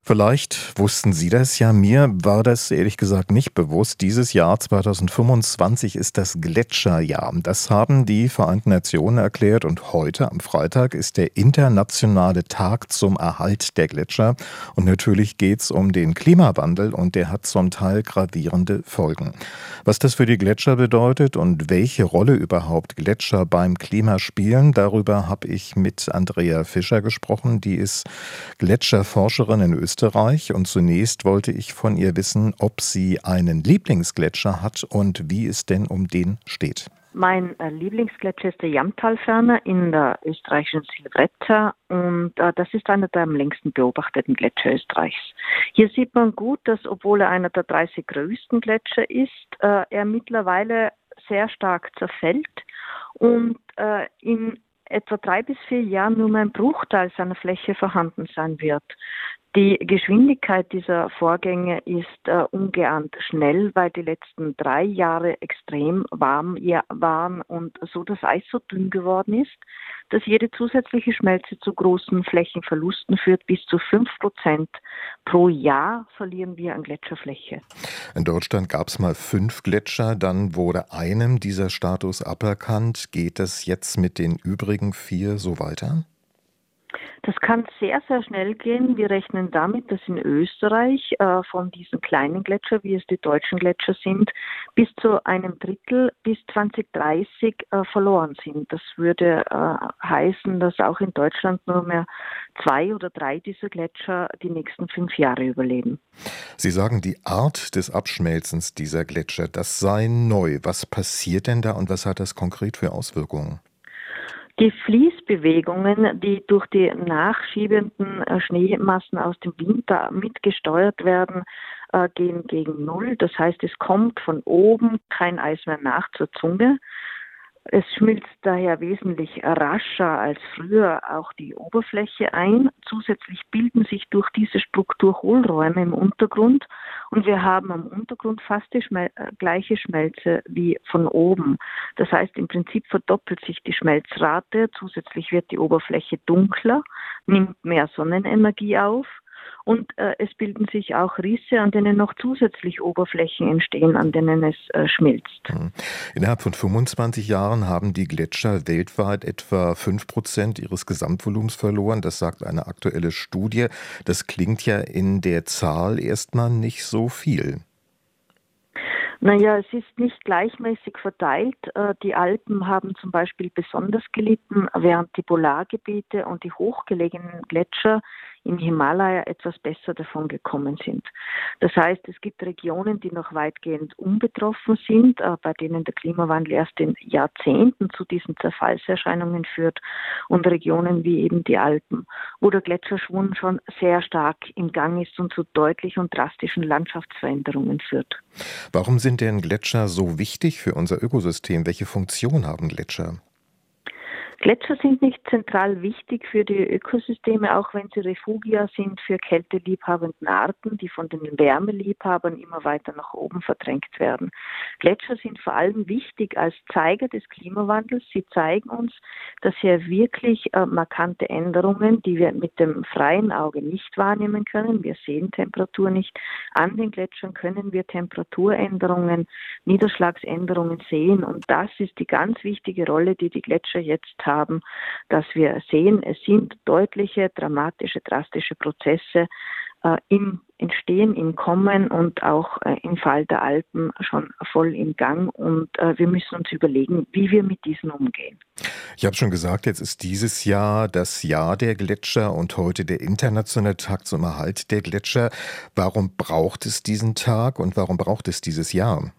Vielleicht wussten Sie das ja, mir war das ehrlich gesagt nicht bewusst. Dieses Jahr 2025 ist das Gletscherjahr. Das haben die Vereinten Nationen erklärt und heute am Freitag ist der internationale Tag zum Erhalt der Gletscher. Und natürlich geht es um den Klimawandel und der hat zum Teil gravierende Folgen. Was das für die Gletscher bedeutet und welche Rolle überhaupt Gletscher beim Klima spielen, darüber habe ich mit Andrea Fischer gesprochen. Die ist Gletscherforscherin in Österreich und zunächst wollte ich von ihr wissen, ob sie einen Lieblingsgletscher hat und wie es denn um den steht. Mein Lieblingsgletscher ist der Jamtalferner in der österreichischen Silvretta und das ist einer der am längsten beobachteten Gletscher Österreichs. Hier sieht man gut, dass obwohl er einer der 30 größten Gletscher ist, er mittlerweile sehr stark zerfällt und in etwa 3 bis 4 Jahren nur mehr ein Bruchteil seiner Fläche vorhanden sein wird. Die Geschwindigkeit dieser Vorgänge ist ungeahnt schnell, weil die letzten 3 Jahre extrem warm waren und so das Eis so dünn geworden ist, dass jede zusätzliche Schmelze zu großen Flächenverlusten führt. Bis zu 5% pro Jahr verlieren wir an Gletscherfläche. In Deutschland gab es mal 5 Gletscher, dann wurde einem dieser Status aberkannt. Geht es jetzt mit den übrigen 4 so weiter? Das kann sehr, sehr schnell gehen. Wir rechnen damit, dass in Österreich von diesen kleinen Gletscher, wie es die deutschen Gletscher sind, bis zu einem Drittel bis 2030 verloren sind. Das würde heißen, dass auch in Deutschland nur mehr 2 oder 3 dieser Gletscher die nächsten 5 Jahre überleben. Sie sagen, die Art des Abschmelzens dieser Gletscher, das sei neu. Was passiert denn da und was hat das konkret für Auswirkungen? Die Fließbewegungen, die durch die nachschiebenden Schneemassen aus dem Winter mitgesteuert werden, gehen gegen Null. Das heißt, es kommt von oben kein Eis mehr nach zur Zunge. Es schmilzt daher wesentlich rascher als früher auch die Oberfläche ein. Zusätzlich bilden sich durch diese Struktur Hohlräume im Untergrund und wir haben am Untergrund fast die gleiche Schmelze wie von oben. Das heißt, im Prinzip verdoppelt sich die Schmelzrate. Zusätzlich wird die Oberfläche dunkler, nimmt mehr Sonnenenergie auf. Und es bilden sich auch Risse, an denen noch zusätzlich Oberflächen entstehen, an denen es schmilzt. Innerhalb von 25 Jahren haben die Gletscher weltweit etwa 5% ihres Gesamtvolumens verloren. Das sagt eine aktuelle Studie. Das klingt ja in der Zahl erstmal nicht so viel. Naja, es ist nicht gleichmäßig verteilt. Die Alpen haben zum Beispiel besonders gelitten, während die Polargebiete und die hochgelegenen Gletscher im Himalaya etwas besser davon gekommen sind. Das heißt, es gibt Regionen, die noch weitgehend unbetroffen sind, bei denen der Klimawandel erst in Jahrzehnten zu diesen Zerfallserscheinungen führt, und Regionen wie eben die Alpen, wo der Gletscherschwund schon sehr stark im Gang ist und zu deutlichen und drastischen Landschaftsveränderungen führt. Warum sind denn Gletscher so wichtig für unser Ökosystem? Welche Funktion haben Gletscher? Gletscher sind nicht zentral wichtig für die Ökosysteme, auch wenn sie Refugia sind für kälteliebhabenden Arten, die von den Wärmeliebhabern immer weiter nach oben verdrängt werden. Gletscher sind vor allem wichtig als Zeiger des Klimawandels. Sie zeigen uns, dass hier wirklich markante Änderungen, die wir mit dem freien Auge nicht wahrnehmen können. Wir sehen Temperatur nicht. An den Gletschern können wir Temperaturänderungen, Niederschlagsänderungen sehen. Und das ist die ganz wichtige Rolle, die die Gletscher jetzt haben, dass wir sehen, es sind deutliche, dramatische, drastische Prozesse im Entstehen, im Kommen und auch im Fall der Alpen schon voll im Gang. Und wir müssen uns überlegen, wie wir mit diesen umgehen. Ich habe schon gesagt, jetzt ist dieses Jahr das Jahr der Gletscher und heute der internationale Tag zum Erhalt der Gletscher. Warum braucht es diesen Tag und warum braucht es dieses Jahr?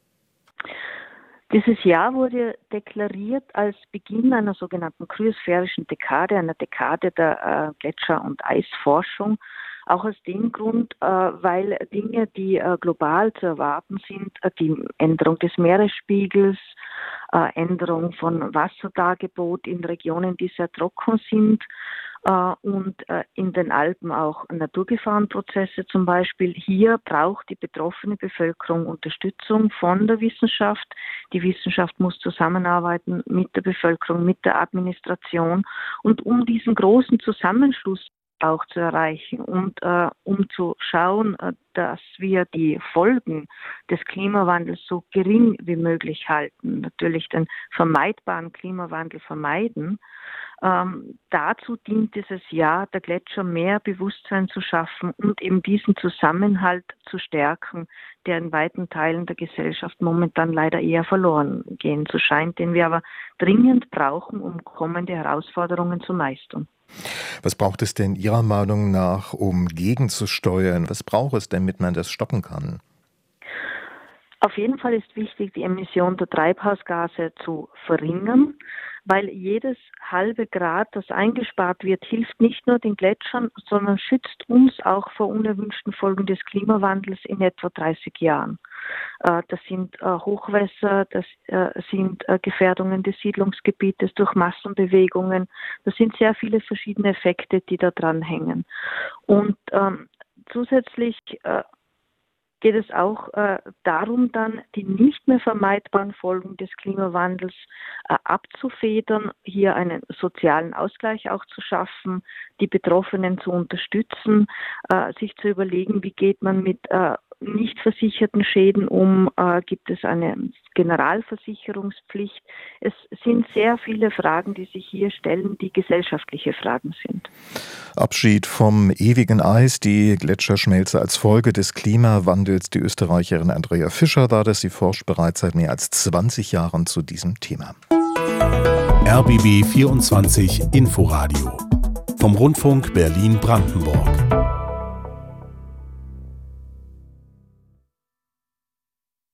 Dieses Jahr wurde deklariert als Beginn einer sogenannten kryosphärischen Dekade, einer Dekade der Gletscher- und Eisforschung. Auch aus dem Grund, weil Dinge, die global zu erwarten sind, die Änderung des Meeresspiegels, Änderung von Wasserdargebot in Regionen, die sehr trocken sind, und in den Alpen auch Naturgefahrenprozesse zum Beispiel. Hier braucht die betroffene Bevölkerung Unterstützung von der Wissenschaft. Die Wissenschaft muss zusammenarbeiten mit der Bevölkerung, mit der Administration. Und um diesen großen Zusammenschluss auch zu erreichen und um zu schauen, dass wir die Folgen des Klimawandels so gering wie möglich halten, natürlich den vermeidbaren Klimawandel vermeiden. Dazu dient dieses Jahr der Gletscher mehr Bewusstsein zu schaffen und eben diesen Zusammenhalt zu stärken, der in weiten Teilen der Gesellschaft momentan leider eher verloren gehen zu scheint, den wir aber dringend brauchen, um kommende Herausforderungen zu meistern. Was braucht es denn Ihrer Meinung nach, um gegenzusteuern? Was braucht es, damit man das stoppen kann? Auf jeden Fall ist wichtig, die Emission der Treibhausgase zu verringern, weil jedes halbe Grad, das eingespart wird, hilft nicht nur den Gletschern, sondern schützt uns auch vor unerwünschten Folgen des Klimawandels in etwa 30 Jahren. Das sind Hochwässer, das sind Gefährdungen des Siedlungsgebietes durch Massenbewegungen. Das sind sehr viele verschiedene Effekte, die da dran hängen. Und zusätzlich geht es auch darum, dann die nicht mehr vermeidbaren Folgen des Klimawandels abzufedern, hier einen sozialen Ausgleich auch zu schaffen, die Betroffenen zu unterstützen, sich zu überlegen, wie geht man mit nicht versicherten Schäden um, gibt es eine Generalversicherungspflicht. Es sind sehr viele Fragen, die sich hier stellen, die gesellschaftliche Fragen sind. Abschied vom ewigen Eis, die Gletscherschmelze als Folge des Klimawandels. Die Österreicherin Andrea Fischer war das. Sie forscht bereits seit mehr als 20 Jahren zu diesem Thema. RBB 24 Inforadio vom Rundfunk Berlin-Brandenburg.